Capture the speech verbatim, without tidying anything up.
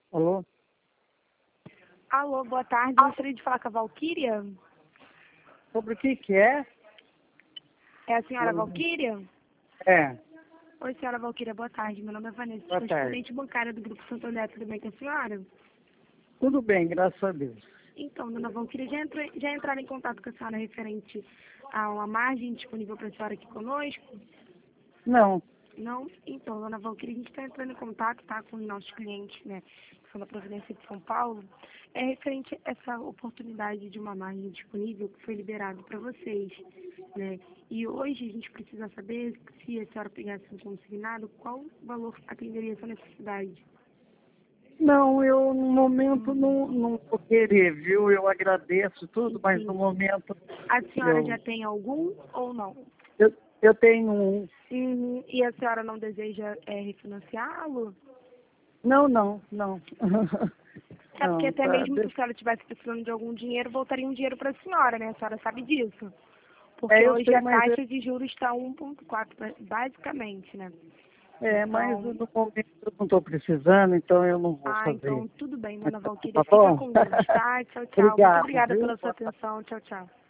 Alô? Alô, boa tarde. Gostaria de falar com a Valquíria? Sobre o que que é? É a senhora Hum. Valquíria? É, Oi, senhora Valquíria, boa tarde. Meu nome é Vanessa, boa sou tarde. estudante bancária do Grupo Santander. Tudo bem com a senhora? Tudo bem, graças a Deus. Então, dona Valquíria, já, entra, já entraram em contato com a senhora referente a uma margem disponível para a senhora aqui conosco? Não, Não? Então, dona Valquíria, a gente está entrando em contato, tá, com os nossos clientes, né, que são da Providência de São Paulo, é referente a essa oportunidade de uma margem disponível que foi liberado para vocês, né, e hoje a gente precisa saber se a senhora pegasse um consignado, qual valor atenderia essa necessidade? não, eu no momento não, não vou querer, viu? Eu agradeço tudo, mas no Entendi. momento A senhora eu, já tem algum ou não? eu, eu tenho um. Uhum. E a senhora não deseja é, refinanciá-lo? Não, não, não. É porque Não, até tá. mesmo se a deixa- senhora estivesse precisando de algum dinheiro, voltaria um dinheiro para a senhora, né? A senhora sabe disso. Porque É, eu hoje sei, a mas eu, taxa de juros está um vírgula quatro, basicamente, né? é, mas Então, no momento eu não estou precisando, então eu não vou ah, fazer. então tudo bem, dona Valquíria. Tá Fica bom? com Deus, tá? Tchau, tchau. Muito Obrigado, obrigada viu? pela sua atenção. Tchau, tchau.